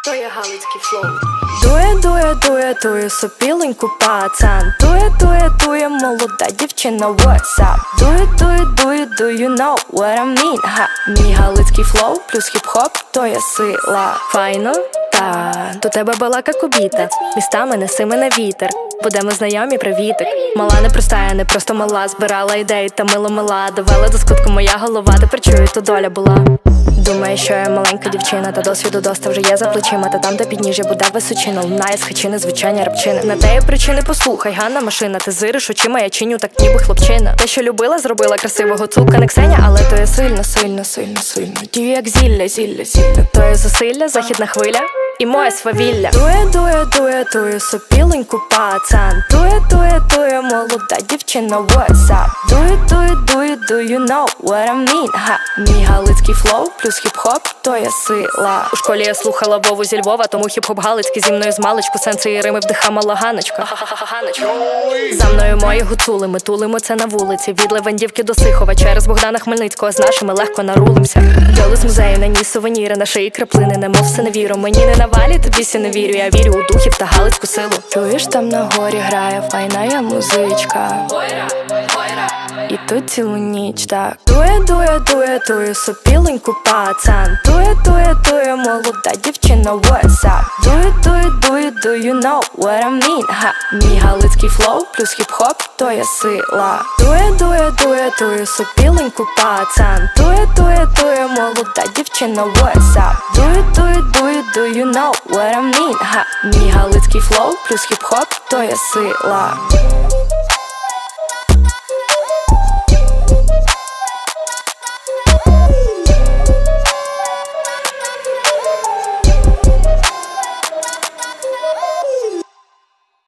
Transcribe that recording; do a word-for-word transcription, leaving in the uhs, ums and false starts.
То є галицький флоу. Дує, дує, дує, дує, сопіленьку пацан. Дує, дує, дує, молода дівчина, what's up? Дує, дує, дує, do you know what I mean? Ха, мій галицький флоу плюс хіп-хоп, то є сила. Файно? Та, до тебе балака кубіта. Містами неси мене вітер. Будемо знайомі, привітик. Мала не проста, я не просто мала. Збирала ідеї та мило мила. Довела до скутку моя голова, тепер чую, то доля була. Думаю, що я маленька дівчина, та досвіду доста вже є за плечима. Та там, де підніжжя буде височина, лунає з хачини звучання рапчини. На теї причини послухай, Ганна машина. Ти зириш очима, я чиню так ніби хлопчина. Те, що любила, зробила красивого цука не Ксеня, але то є сильно, сильно, сильно, сильно. Дію як зілля, зілля, зілля. То є зусилля, західна хвиля і моє свавілля. Дує, дує, дує, дує, сопіленьку пацан. Дує, дує, дує, молода дівчина, what's up? Дує, дує, дує, do you know what I mean? Ха, мій галицький флоу плюс хіп-хоп, то є сила. У школі я слухала Вову зі Львова, тому хіп-хоп галицький зі мною з маличку. Сенси і рими вдихамала Ганочка. За мною мої гуцули, ми тулимо це на вулиці. Від Левандівки до Сихова, через Богдана Хмельницького з нашими легко нарулимся. Дьоли з музею, на ній сувеніри, на шиї краплини, немов все не віру. Мені не навалі, тобі сі не вірю, я вірю у духів та галицьку силу. Чуєш, там на горі грає файна я музичка. І тут цілу ніч так. Дує, дує, дує, дує, сопіленьку пацан. Дує, дує, дує, молода дівчина, what's up? Дує, дує, дує, do you know what I mean? Ха, мій галицький флоу плюс хіп-хоп, то є сила. Дує, дує, дує, дує, сопіленьку пацан. Дує, дує, дує, молода дівчина, what's up? Дує, дує, дує, do you know what I mean? Ха, мій галицький флоу плюс хіп-хоп, то є сила.